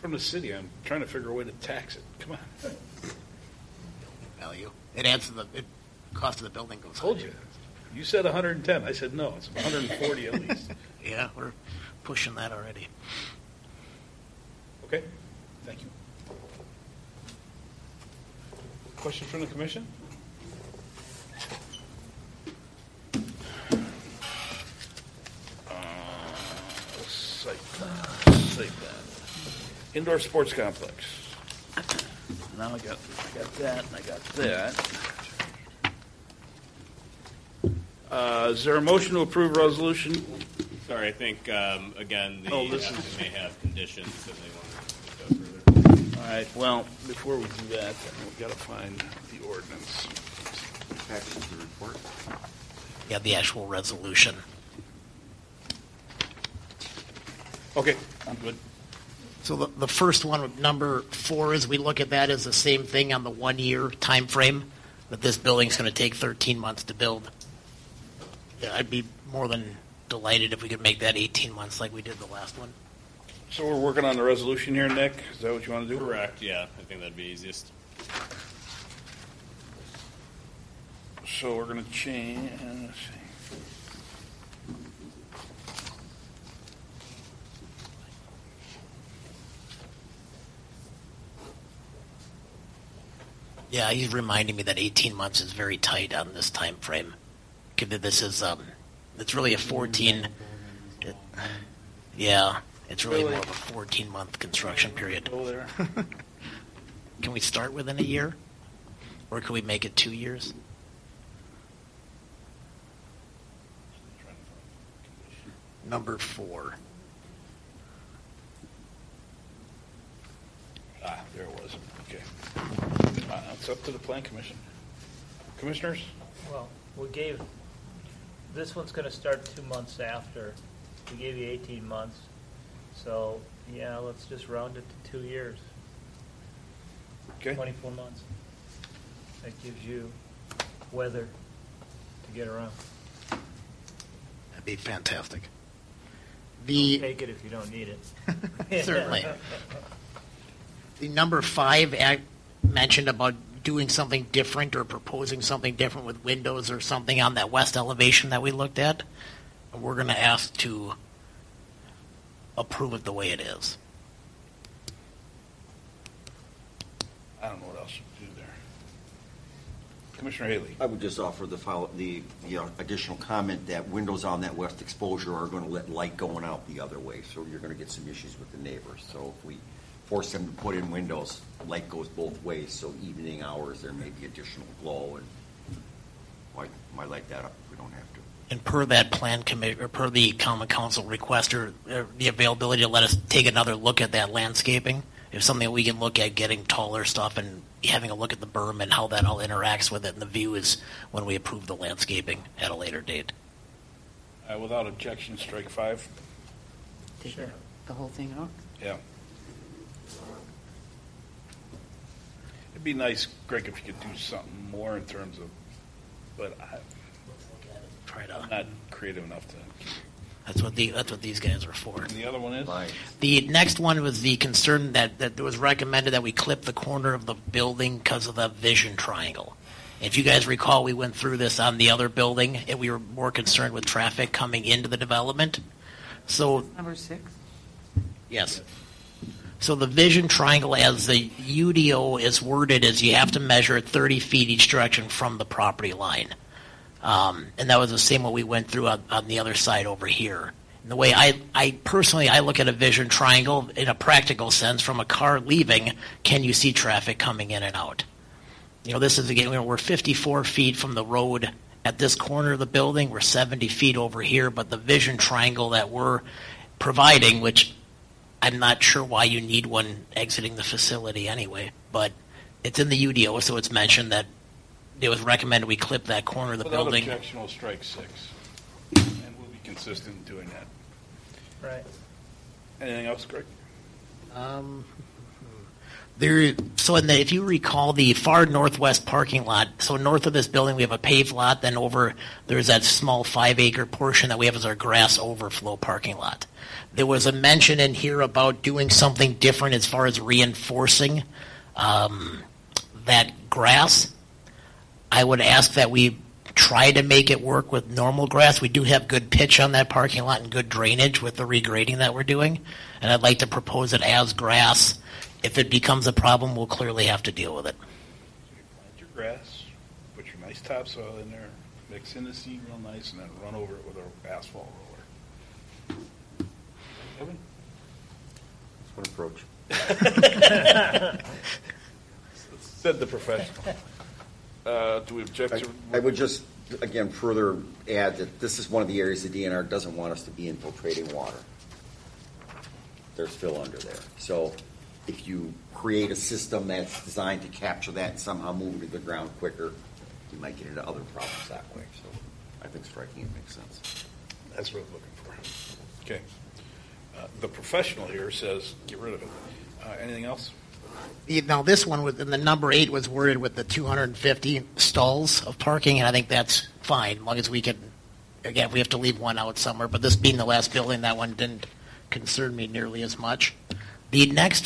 From the city, I'm trying to figure a way to tax it. Come on. Value. It adds to the cost of the building goes Told higher. you. You said 110. I said no. It's 140 at least. Yeah, we're pushing that already. Okay. Thank you. Questions from the commission? Site plan. Indoor sports complex. Now I got that, and I got that. Is there a motion to approve resolution? Sorry, I think, again, the this applicant may have conditions that they want to discuss further. All right, well, before we do that, then we've got to find the ordinance. Attached to the report. Yeah, the actual resolution. Okay, I'm good. So the first one, number 4, is we look at that as the same thing on the 1-year time frame, that this building's going to take 13 months to build. Yeah, I'd be more than delighted if we could make that 18 months like we did the last one. So we're working on the resolution here, Nick? Is that what you want to do? Correct, yeah. I think that'd be easiest. So we're going to change, let's see. Yeah, he's reminding me that 18 months is very tight on this time frame. This is, it's really a 14. Yeah, it's really more of a 14-month construction period. Go there. Can we start within a year, or can we make it 2 years? Number 4. There it was. Okay. It's up to the Plan Commission. Commissioners? Well, we gave, this one's going to start 2 months after. We gave you 18 months. So, yeah, let's just round it to 2 years. Okay. 24 months. That gives you weather to get around. That'd be fantastic. Take it if you don't need it. Certainly. The number 5 mentioned about doing something different or proposing something different with windows or something on that west elevation that we looked at. We're going to ask to approve it the way it is. I don't know what else to do there. Commissioner Haley. I would just offer the additional comment that windows on that west exposure are going to let light going out the other way, so you're going to get some issues with the neighbors. So if we force them to put in windows, light goes both ways, so evening hours there may be additional glow, and might light that up if we don't have to. And per that plan committee, or per the common council request, or the availability to let us take another look at that landscaping, if something we can look at getting taller stuff and having a look at the berm and how that all interacts with it, and the view is when we approve the landscaping at a later date. Without objection, strike 5. Take the whole thing out? Yeah. It'd be nice, Greg, if you could do something more in terms of, but I'm not creative enough to. That's what these guys are for. And the other one is? The next one was the concern that it was recommended that we clip the corner of the building because of the vision triangle. If you guys recall, we went through this on the other building, and we were more concerned with traffic coming into the development. So Number 6? yes. So the vision triangle, as the UDO is worded, is you have to measure 30 feet each direction from the property line. And that was the same what we went through on the other side over here. And the way I personally look at a vision triangle in a practical sense, from a car leaving, can you see traffic coming in and out? This is, again, we're 54 feet from the road at this corner of the building. We're 70 feet over here, but the vision triangle that we're providing, which I'm not sure why you need one exiting the facility anyway, but it's in the UDO, so it's mentioned that it was recommended we clip that corner of the building. Without objection, we'll strike 6. And we'll be consistent in doing that. Right. Anything else, Greg? If you recall the far northwest parking lot, so north of this building we have a paved lot, then over there's that small 5-acre portion that we have as our grass overflow parking lot. There was a mention in here about doing something different as far as reinforcing that grass. I would ask that we try to make it work with normal grass. We do have good pitch on that parking lot and good drainage with the regrading that we're doing, and I'd like to propose it as grass. If it becomes a problem, we'll clearly have to deal with it. So you plant your grass, put your nice topsoil in there, mix in the seed real nice, and then run over it with an asphalt roller. Kevin? That's one approach. Said the professional. Do we object to? I would just, again, further add that this is one of the areas the DNR doesn't want us to be infiltrating water. There's fill under there. So if you create a system that's designed to capture that and somehow move it to the ground quicker, you might get into other problems that way. So I think striking it makes sense. That's what I'm looking for. Okay. The professional here says get rid of it. Anything else? Now, this one, in the number 8, was worded with the 250 stalls of parking, and I think that's fine, as long as we can, again, we have to leave one out somewhere, but this being the last building, that one didn't concern me nearly as much. The next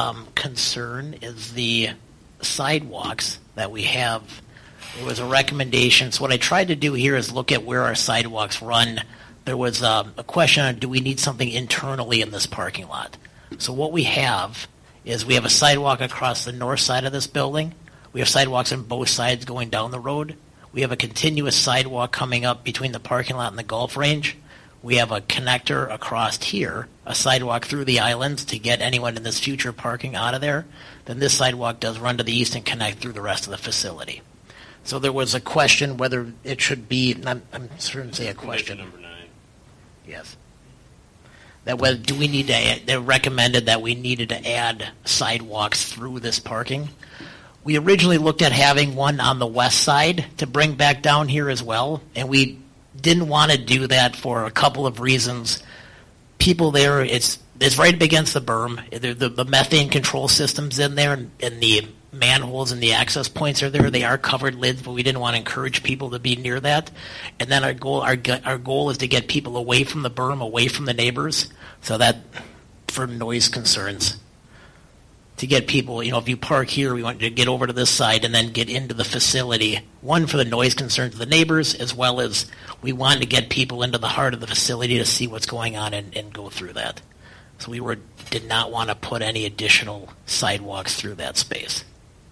concern is the sidewalks that we have. There was a recommendation, so what I tried to do here is look at where our sidewalks run. There was a question on, do we need something internally in this parking lot? So what we have is we have a sidewalk across the north side of this building. We have sidewalks on both sides going down the road. We have a continuous sidewalk coming up between the parking lot and the golf range. We have a connector across here, a sidewalk through the islands to get anyone in this future parking out of there. Then this sidewalk does run to the east and connect through the rest of the facility. So there was a question whether it should be, I'm certain to say a question. Number 9. Yes. That whether do we need to add, they recommended that we needed to add sidewalks through this parking. We originally looked at having one on the west side to bring back down here as well, and we didn't want to do that for a couple of reasons. People there, it's right up against the berm. The methane control system's in there, and the manholes and the access points are there. They are covered lids, but we didn't want to encourage people to be near that. And then our goal is to get people away from the berm, away from the neighbors, so that for noise concerns. To get people, if you park here, we want you to get over to this side and then get into the facility. One, for the noise concerns of the neighbors, as well as we wanted to get people into the heart of the facility to see what's going on and go through that. So we did not want to put any additional sidewalks through that space.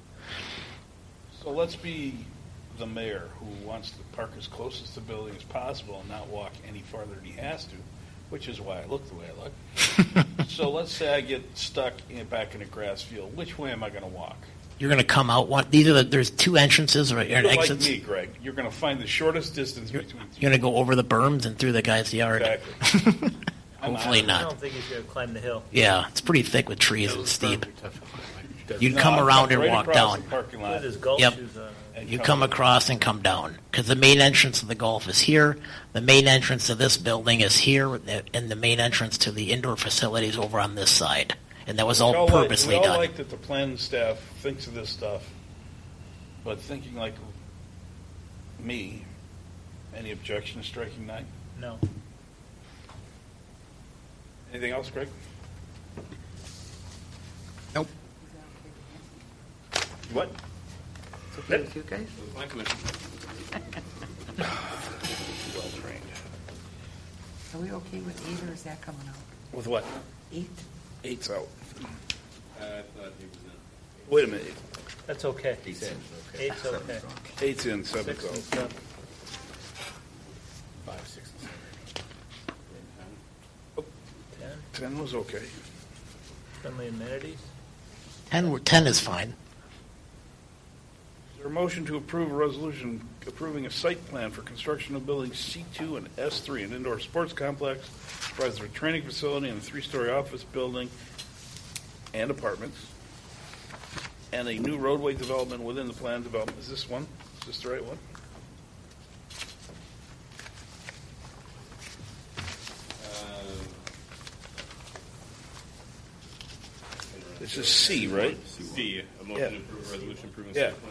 So let's be the mayor who wants to park as close to the building as possible and not walk any farther than he has to, which is why I look the way I look. So let's say I get stuck back in a grass field. Which way am I going to walk? You're going to come out one. There's 2 entrances or You're exits. like me, Greg. You're going to find the shortest distance between two. You're going to go over the berms and through the guy's yard. Exactly. Hopefully I not. don't think he's going to climb the hill. Yeah, it's pretty thick with trees and steep. You'd No, come I'm around and right walk across down. the parking lot. With his golf Yep. shoes on. and You come across and come down, because the main entrance of the golf is here. The main entrance to this building is here, and the main entrance to the indoor facility is over on this side. And that was all purposely we all done. like that the planning staff thinks of this stuff, but thinking like me, any objection to striking 9? No. Anything else, Greg? Nope. What? It's okay with you guys? My commission. Well trained. Are we okay with 8, or is that coming out? With what? 8? 8's out. I thought he was in. Wait a minute. That's okay. 8 cents. 8's okay. 8's in, 7's 6 and out. 7. 5, 6, and 7. 10. 10 was okay. Friendly amenities. 10 is fine. Is there a motion to approve a resolution approving a site plan for construction of buildings C2 and S3, an indoor sports complex, provides a training facility and a 3-story office building and apartments, and a new roadway development within the planned development? Is this one? Is this the right one? This is C, right? C, a motion Yeah. to approve a resolution approving Yeah. site plan.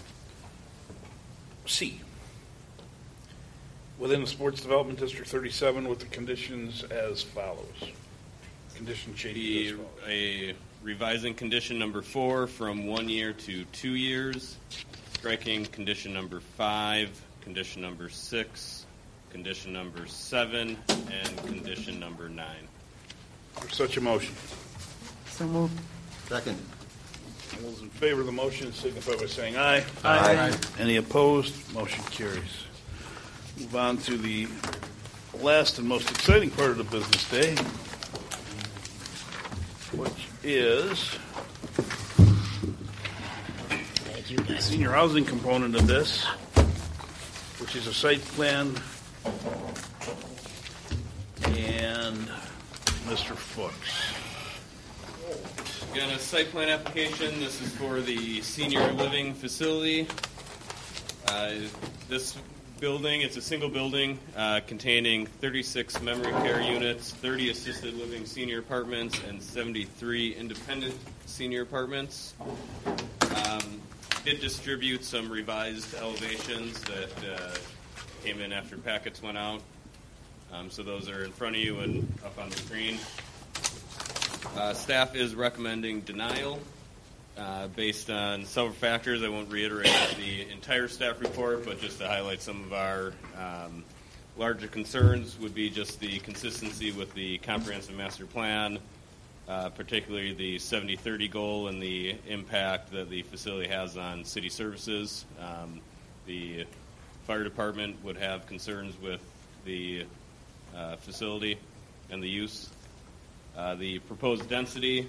C. Within the Sports Development District 37 with the conditions as follows. Condition changes as follows. A revising condition number 4 from 1 year to 2 years, striking condition number 5, condition number 6, condition number 7, and condition number 9. For such a motion. So moved. Second. All those in favor of the motion signify by saying aye. Aye. Any opposed? Motion carries. Move on to the last and most exciting part of the business day, which is Thank you, the guys. senior housing component of this, which is a site plan. And Mr. Fuchs. Again, a site plan application. This is for the senior living facility. This building, it's a single building containing 36 memory care units, 30 assisted living senior apartments, and 73 independent senior apartments. Did distribute some revised elevations that came in after packets went out. So those are in front of you and up on the screen. Staff is recommending denial based on several factors. I won't reiterate the entire staff report, but just to highlight some of our larger concerns would be just the consistency with the comprehensive master plan, particularly the 70-30 goal and the impact that the facility has on city services. The fire department would have concerns with the facility and the use. The proposed density,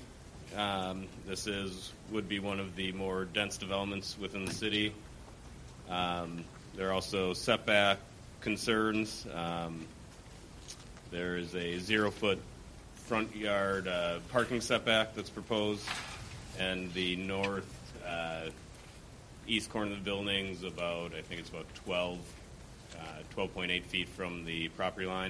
would be one of the more dense developments within the city. There are also setback concerns. There is a 0-foot front yard parking setback that's proposed, and the north east corner of the building is about, I think it's about 12.8 feet from the property line.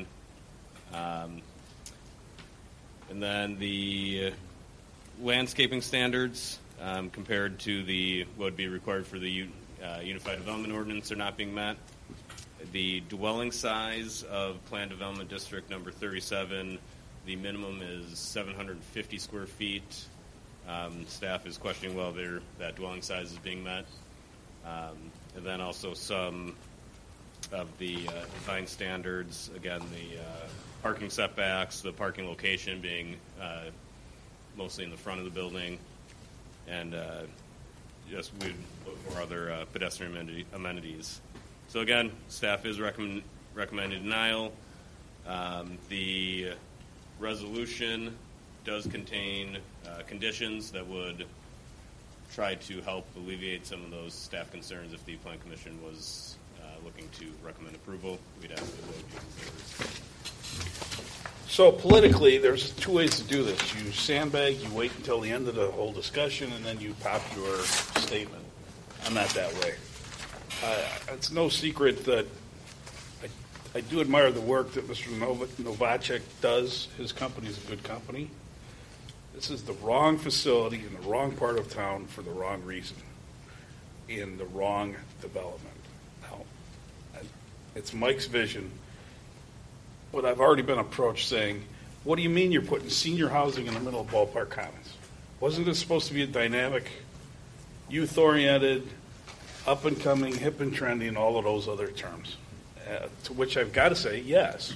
And then the landscaping standards compared to what would be required for the Unified Development Ordinance are not being met. The dwelling size of Planned Development District number 37, the minimum is 750 square feet. Staff is questioning whether that dwelling size is being met. And then also some of the design standards, again, the parking setbacks, the parking location being mostly in the front of the building, and just we'd look for other pedestrian amenities. So again, staff is recommending denial. The resolution does contain conditions that would try to help alleviate some of those staff concerns if the Plan Commission was looking to recommend approval. We'd ask that those be considered. So politically, there's two ways to do this. You sandbag, you wait until the end of the whole discussion, and then you pop your statement. I'm not that way. It's no secret that I do admire the work that Mr. Novacek does. His company is a good company. This is the wrong facility in the wrong part of town for the wrong reason, in the wrong development. Now, it's Mike's vision. But I've already been approached saying, what do you mean you're putting senior housing in the middle of Ballpark Commons? Wasn't this supposed to be a dynamic, youth-oriented, up-and-coming, hip and trendy, and all of those other terms? To which I've got to say, yes.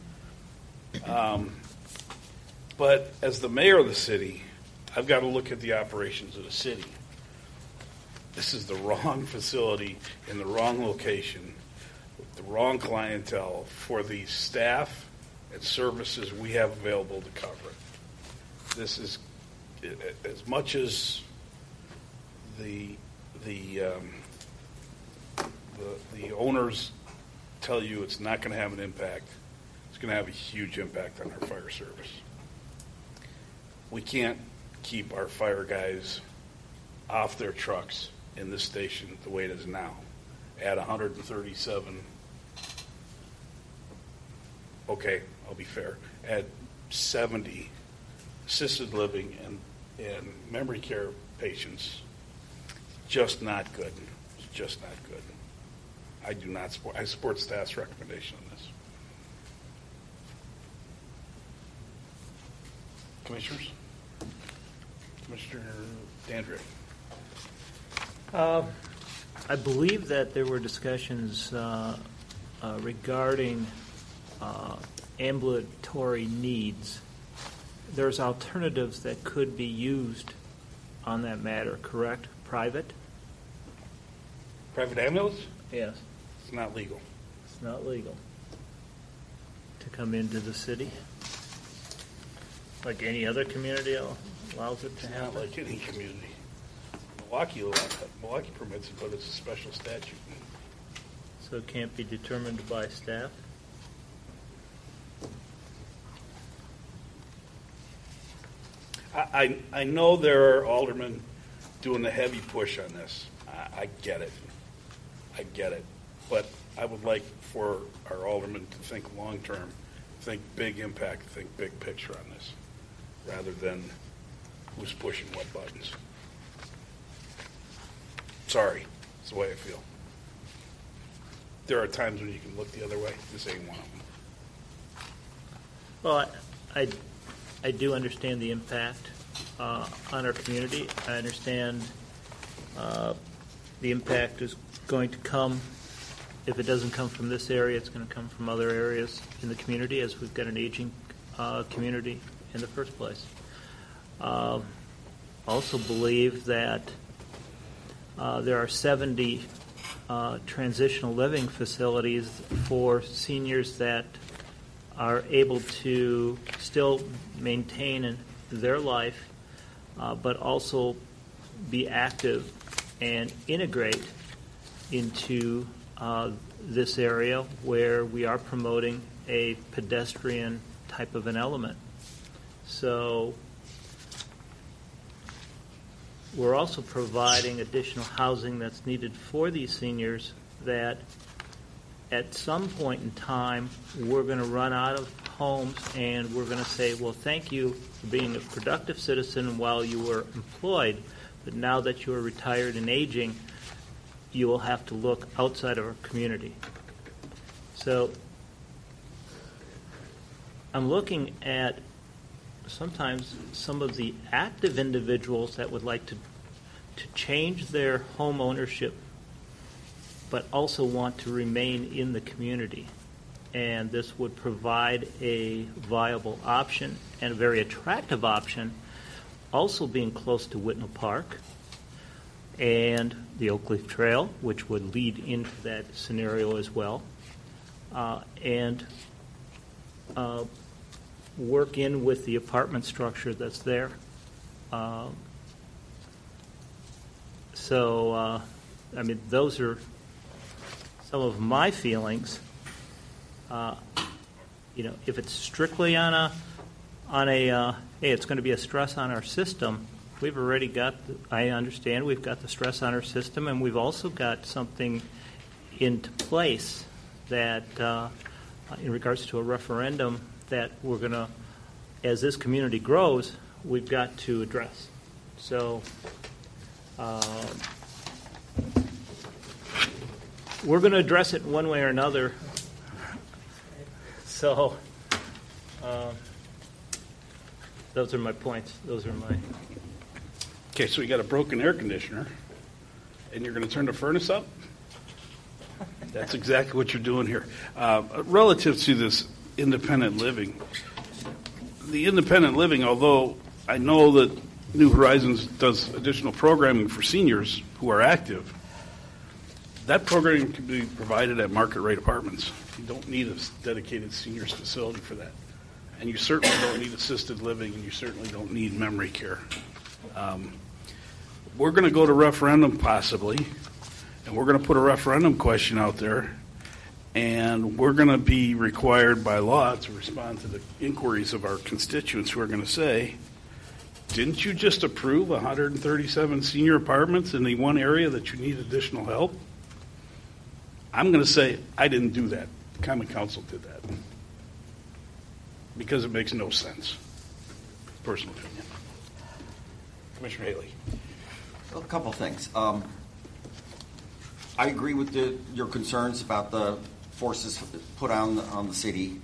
But as the mayor of the city, I've got to look at the operations of the city. This is the wrong facility in the wrong location, with the wrong clientele for the staff and services we have available to cover it. This is, as much as the owners tell you it's not going to have an impact, it's going to have a huge impact on our fire service. We can't keep our fire guys off their trucks in this station the way it is now at 137. Okay, I'll be fair. At 70 assisted living and memory care patients, just not good. It's just not good. I do not support, I support staff's recommendation on this. Commissioners? Commissioner Dandridge. I believe that there were discussions regarding ambulatory needs. There's alternatives that could be used on that matter, correct? Private? Private ambulance? Yes. It's not legal. It's not legal to come into the city. Like any other community allows it to It's not happen. like any community. Milwaukee permits it, but it's a special statute. So it can't be determined by staff? I know there are aldermen doing the heavy push on this. I get it. I get it. But I would like for our aldermen to think long-term, think big impact, think big picture on this, rather than who's pushing what buttons. Sorry, it's the way I feel. There are times when you can look the other way. This ain't one of them. Well, I do understand the impact on our community. I understand the impact is going to come. If it doesn't come from this area, it's going to come from other areas in the community, as we've got an aging community in the first place. Also believe that there are 70 transitional living facilities for seniors that are able to still maintain their life, but also be active and integrate into this area where we are promoting a pedestrian type of an element. So we're also providing additional housing that's needed for these seniors that at some point in time we're going to run out of homes and we're going to say, well, thank you for being a productive citizen while you were employed, but now that you are retired and aging, you will have to look outside of our community. So I'm looking at sometimes some of the active individuals that would like to change their home ownership, but also want to remain in the community. And this would provide a viable option and a very attractive option, also being close to Whitnall Park and the Oak Leaf Trail, which would lead into that scenario as well, and work in with the apartment structure that's there. So, I mean, those are some of my feelings. You know, if it's strictly on a hey, it's going to be a stress on our system. We've already got. I understand we've got the stress on our system, and we've also got something into place that, in regards to a referendum, that we're going to, as this community grows, we've got to address. So. We're going to address it one way or another. So, those are my points. Those are my. Okay, so you got a broken air conditioner, and you're going to turn the furnace up? That's exactly what you're doing here. Relative to this independent living, the independent living, although I know that New Horizons does additional programming for seniors who are active, that programming can be provided at market rate apartments. You don't need a dedicated seniors facility for that. And you certainly don't need assisted living, and you certainly don't need memory care. We're going to go to referendum possibly, and we're going to put a referendum question out there, and we're going to be required by law to respond to the inquiries of our constituents who are going to say, didn't you just approve 137 senior apartments in the one area that you need additional help? I'm going to say, I didn't do that. The Common Council did that. Because it makes no sense. Personal opinion. Commissioner Haley. A couple things. I agree with your concerns about the forces put on the city.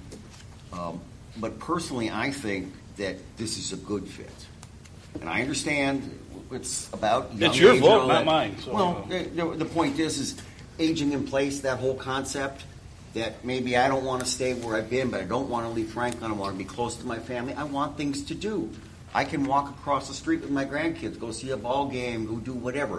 But personally, I think that this is a good fit. And I understand it's about young It's your age and vote, all not that. mine, so, well, the point is aging in place, that whole concept that maybe I don't want to stay where I've been, but I don't want to leave Franklin. I want to be close to my family. I want things to do. I can walk across the street with my grandkids, go see a ball game, go do whatever.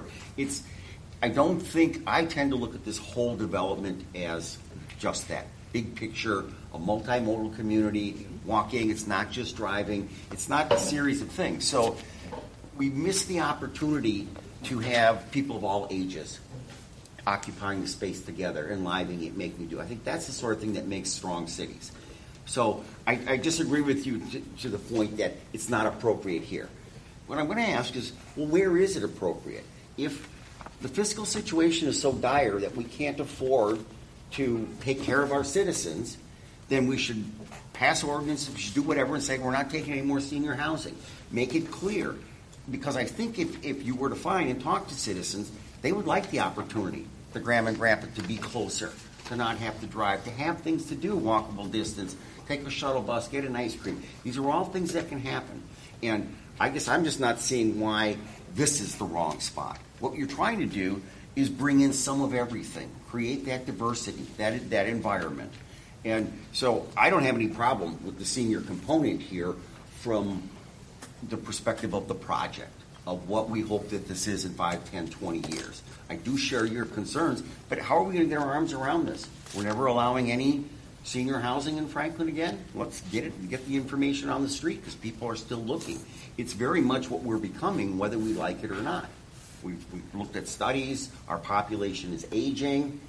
I tend to look at this whole development as just that. Big picture, a multimodal community, walking, it's not just driving, it's not a series of things. So we miss the opportunity to have people of all ages occupying the space together, enlivening it, making it do. I think that's the sort of thing that makes strong cities. So I disagree with you to the point that it's not appropriate here. What I'm going to ask is, well, where is it appropriate? If the fiscal situation is so dire that we can't afford to take care of our citizens, then we should pass ordinances, we should do whatever and say we're not taking any more senior housing. Make it clear. Because I think if you were to find and talk to citizens, they would like the opportunity, the grandma and grandpa, to be closer, to not have to drive, to have things to do, walkable distance, take a shuttle bus, get an ice cream. These are all things that can happen. And I guess I'm just not seeing why this is the wrong spot. What you're trying to do is bring in some of everything, create that diversity, that environment. And so I don't have any problem with the senior component here from the perspective of the project, of what we hope that this is in 5, 10, 20 years. I do share your concerns, but how are we going to get our arms around this? We're never allowing any senior housing in Franklin again? Let's get the information on the street because people are still looking. It's very much what we're becoming, whether we like it or not. We've looked at studies. Our population is aging.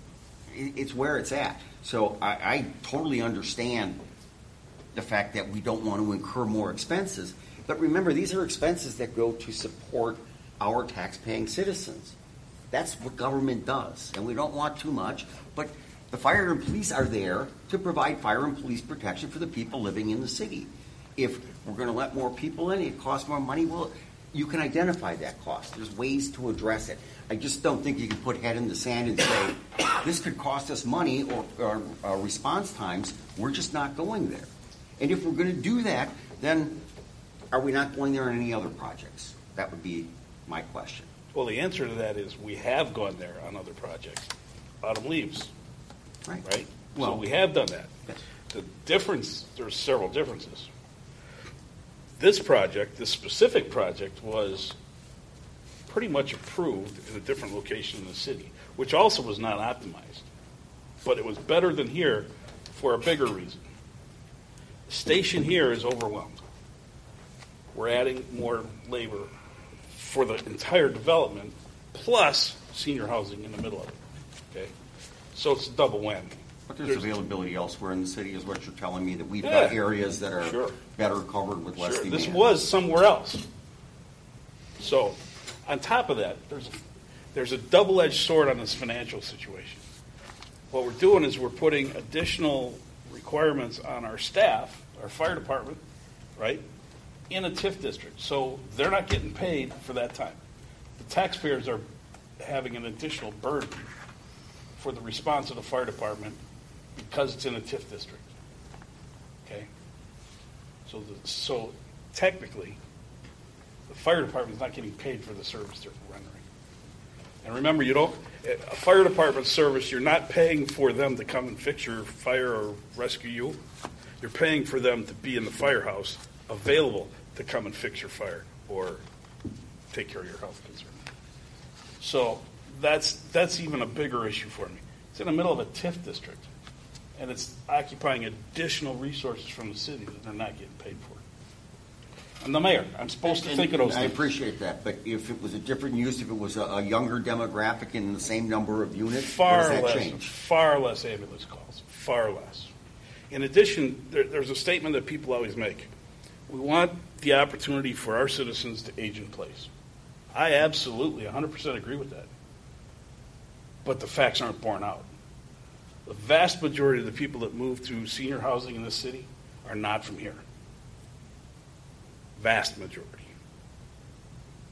It's where it's at. So I totally understand the fact that we don't want to incur more expenses. But remember, these are expenses that go to support our tax-paying citizens. That's what government does. And we don't want too much. But the fire and police are there to provide fire and police protection for the people living in the city. If we're going to let more people in, it costs more money. Well, you can identify that cost. There's ways to address it. I just don't think you can put head in the sand and say, this could cost us money or response times. We're just not going there. And if we're going to do that, then are we not going there on any other projects? That would be my question. Well, the answer to that is we have gone there on other projects. Autumn leaves, right? Well, so we have done that. Yes. The difference, there's several differences. This project, this specific project, was pretty much approved in a different location in the city, which also was not optimized. But it was better than here for a bigger reason. The station here is overwhelmed. We're adding more labor for the entire development, plus senior housing in the middle of it. Okay, so it's a double whammy. But there's availability elsewhere in the city, is what you're telling me, that we've got areas that are better covered with less demand. This was somewhere else. So, on top of that, there's a double-edged sword on this financial situation. What we're doing is we're putting additional requirements on our staff, our fire department, right, in a TIF district. So they're not getting paid for that time. The taxpayers are having an additional burden for the response of the fire department because it's in a TIF district. Okay? So technically, the fire department's not getting paid for the service they're rendering. And remember, a fire department service, you're not paying for them to come and fix your fire or rescue you. You're paying for them to be in the firehouse, available to come and fix your fire or take care of your health concern. So that's even a bigger issue for me. It's in the middle of a TIF district, and it's occupying additional resources from the city that they're not getting paid for. I'm the mayor. I'm supposed to think of those I things. appreciate that, but if it was a different use, if it was a younger demographic in the same number of units, Far does that less, change? far less ambulance calls. Far less. In addition, there's a statement that people always make. We want the opportunity for our citizens to age in place. I absolutely 100% agree with that. But the facts aren't borne out. The vast majority of the people that move to senior housing in this city are not from here. Vast majority.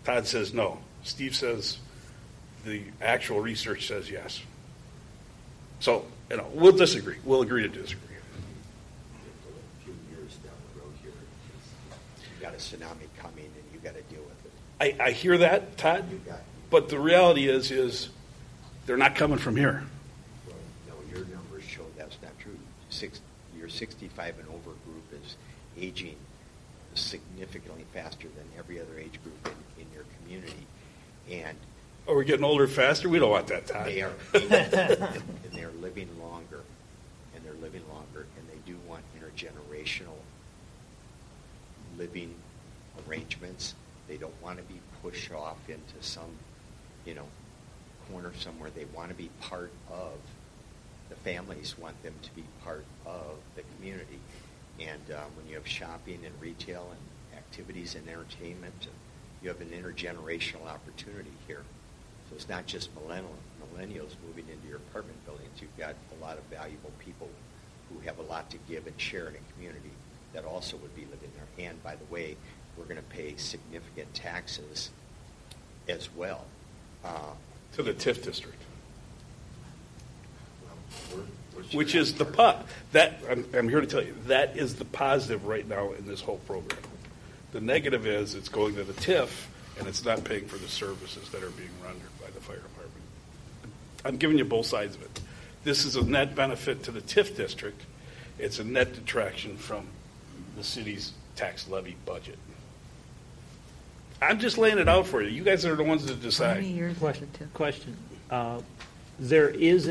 Todd says no. Steve says the actual research says yes. So, we'll disagree. We'll agree to disagree. A few years down the road here, you got a tsunami coming and you got to deal with it. I hear that, Todd, but the reality is they're not coming from here. Well, no, your numbers show that's not true. Your 65 and over group is aging significantly faster than every other age group in your community, and Are we getting older faster? We don't want that, Todd. they are and they're living longer, and they do want intergenerational living arrangements. They don't want to be pushed off into some, corner somewhere. They want to be part of. The families want them to be part of the community. And when you have shopping and retail and activities and entertainment, you have an intergenerational opportunity here. So it's not just millennials moving into your apartment buildings. You've got a lot of valuable people who have a lot to give and share in a community that also would be living there. And by the way, we're going to pay significant taxes as well. To the TIF district, We're which is the that I'm here to tell you, that is the positive right now in this whole program. The negative is it's going to the TIF, and it's not paying for the services that are being rendered by the fire department. I'm giving you both sides of it. This is a net benefit to the TIF district. It's a net detraction from the city's tax levy budget. I'm just laying it out for you. You guys are the ones that How decide. many years is Question. it to? Question. There is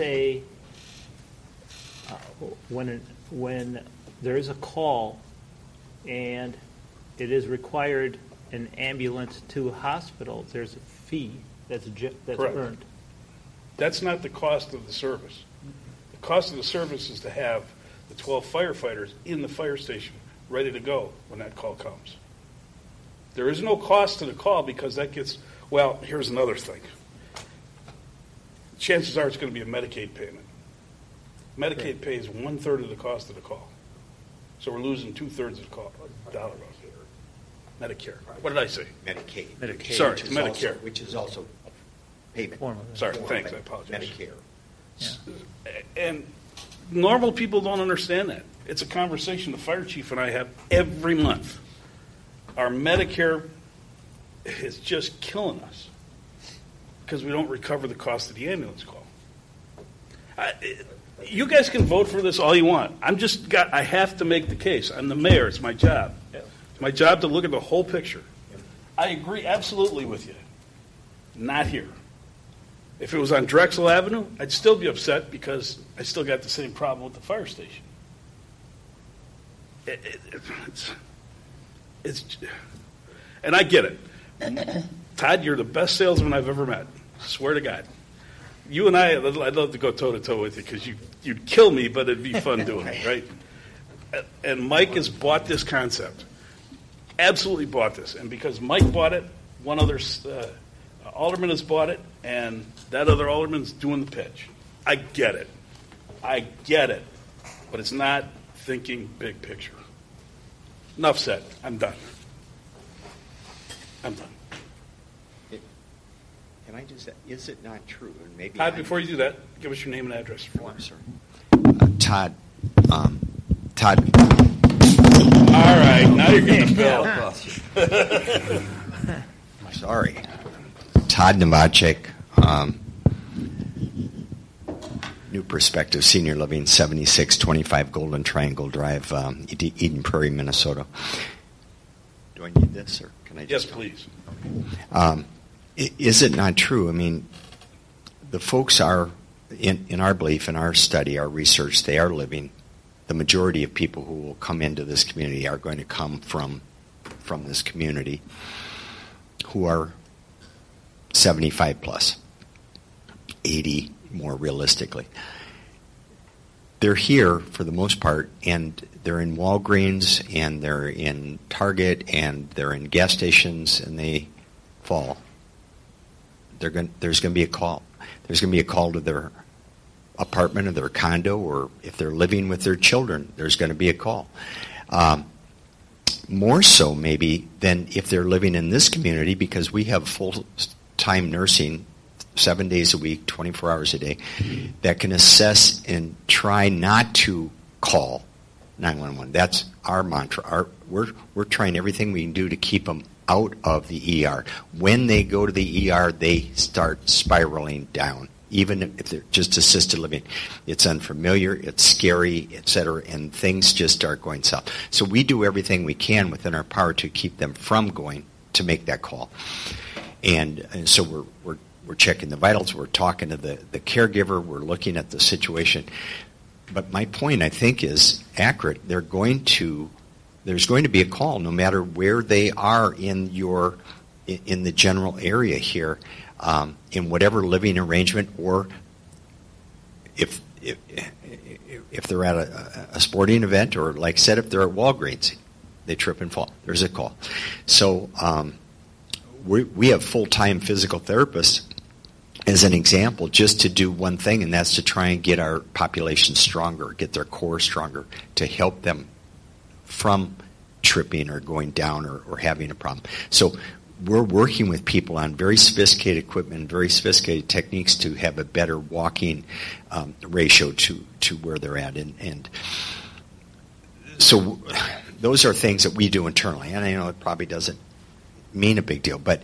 when there is a call and it is required an ambulance to a hospital, there's a fee that's Correct. earned. That's not the cost of the service. The cost of the service is to have the 12 firefighters in the fire station ready to go when that call comes. There is no cost to the call because that gets, well, here's another thing. Chances are it's going to be a Medicaid payment. Medicaid pays 1/3 of the cost of the call. So we're losing 2/3 of the call. Dollar Medicare. What did I say? Medicaid. Sorry, which is Medicare. which is also a payment. Form of it. Sorry, Form of thanks, it. I apologize. Medicare. And normal people don't understand that. It's a conversation the fire chief and I have every month. Our Medicare is just killing us because we don't recover the cost of the ambulance call. You guys can vote for this all you want. I have to make the case. I'm the mayor. It's my job. It's my job to look at the whole picture. I agree absolutely with you. Not here. If it was on Drexel Avenue, I'd still be upset because I still got the same problem with the fire station. And I get it. Todd, you're the best salesman I've ever met. Swear to God. You and I'd love to go toe-to-toe with you because you'd kill me, but it'd be fun doing it, right? And Mike has bought this concept. Absolutely bought this. And because Mike bought it, one other alderman has bought it, and that other alderman's doing the pitch. I get it. But it's not thinking big picture. Enough said. I'm done. Can I just say, is it not true? And maybe Todd, before you do that, give us your name and address. Oh, I'm sorry. Todd. All right, now you're getting the bill. Sorry. Todd Novacek, New Perspective Senior Living, 7625 Golden Triangle Drive, Eden Prairie, Minnesota. Do I need this, or can I Yes, just... please. Is it not true? I mean, the folks are, in our belief, in our study, our research, they are living. The majority of people who will come into this community are going to come from this community who are 75 plus, 80 more realistically. They're here for the most part, and they're in Walgreens, and they're in Target, and they're in gas stations, and they fall. There's going to be a call. There's going to be a call to their apartment or their condo, or if they're living with their children, there's going to be a call. more so maybe than if they're living in this community, because we have full-time nursing 7 days a week, 24 hours a day, that can assess and try not to call 911. That's our mantra. We're trying everything we can do to keep them out of the ER. When they go to the ER, they start spiraling down, even if they're just assisted living. It's unfamiliar, it's scary, etc., and things just start going south. So we do everything we can within our power to keep them from going to make that call. And so we're checking the vitals, we're talking to the caregiver, we're looking at the situation. But my point, I think, is accurate. There's going to be a call, no matter where they are in the general area here, in whatever living arrangement, or if they're at a sporting event, or like I said, if they're at Walgreens, they trip and fall. There's a call. So we have full-time physical therapists, as an example, just to do one thing, and that's to try and get our population stronger, get their core stronger, to help them from tripping or going down or having a problem. So we're working with people on very sophisticated equipment, very sophisticated techniques to have a better walking ratio to where they're at. And so those are things that we do internally. And I know it probably doesn't mean a big deal, but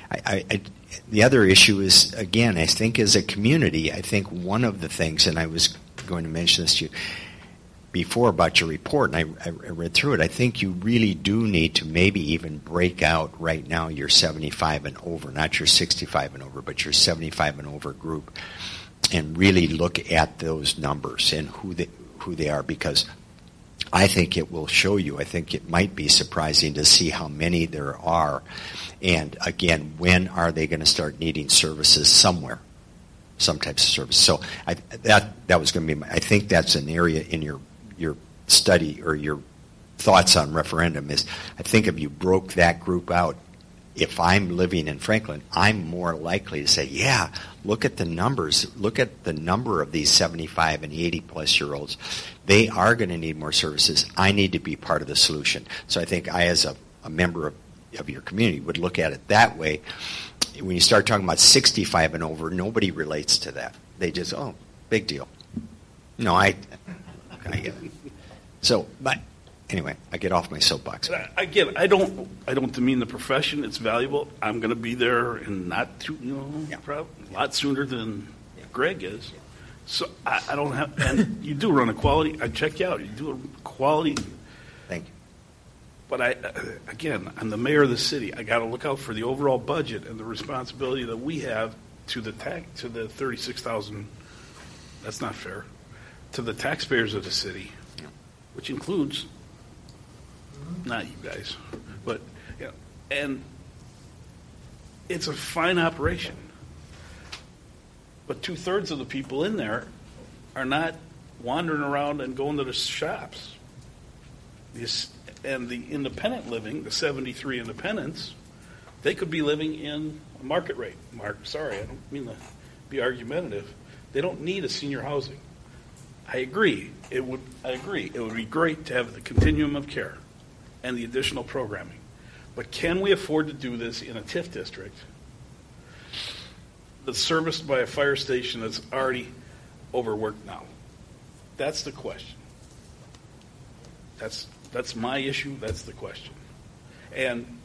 the other issue is, again, I think as a community, I think one of the things, and I was going to mention this to you before about your report, and I read through it, I think you really do need to maybe even break out right now your 75 and over, not your 65 and over, but your 75 and over group, and really look at those numbers and who they are, because I think it will show you. I think it might be surprising to see how many there are. And again, when are they going to start needing services somewhere, some types of service? So that was going to be I think that's an area in your study or your thoughts on referendum is, I think if you broke that group out, if I'm living in Franklin, I'm more likely to say, yeah, look at the numbers. Look at the number of these 75 and 80-plus-year-olds. They are going to need more services. I need to be part of the solution. So I think I, as a member of your community, would look at it that way. When you start talking about 65 and over, nobody relates to that. They just, oh, big deal. No, I get it. So, but anyway, I get off my soapbox. Again, I don't demean the profession. It's valuable. I'm going to be there and not too, a lot sooner than Greg is. So I don't have, and you do run a quality. I check you out. You do a quality. Thank you. But again, I'm the mayor of the city. I got to look out for the overall budget and the responsibility that we have to the 36,000. That's not fair. To the taxpayers of the city, which includes not you guys, but and it's a fine operation. But 2/3 of the people in there are not wandering around and going to the shops. And the independent living, the 73 independents, they could be living in a market rate. Sorry, I don't mean to be argumentative. They don't need a senior housing. I agree. It would be great to have the continuum of care and the additional programming. But can we afford to do this in a TIF district that's serviced by a fire station that's already overworked now? That's the question. That's my issue. That's the question. And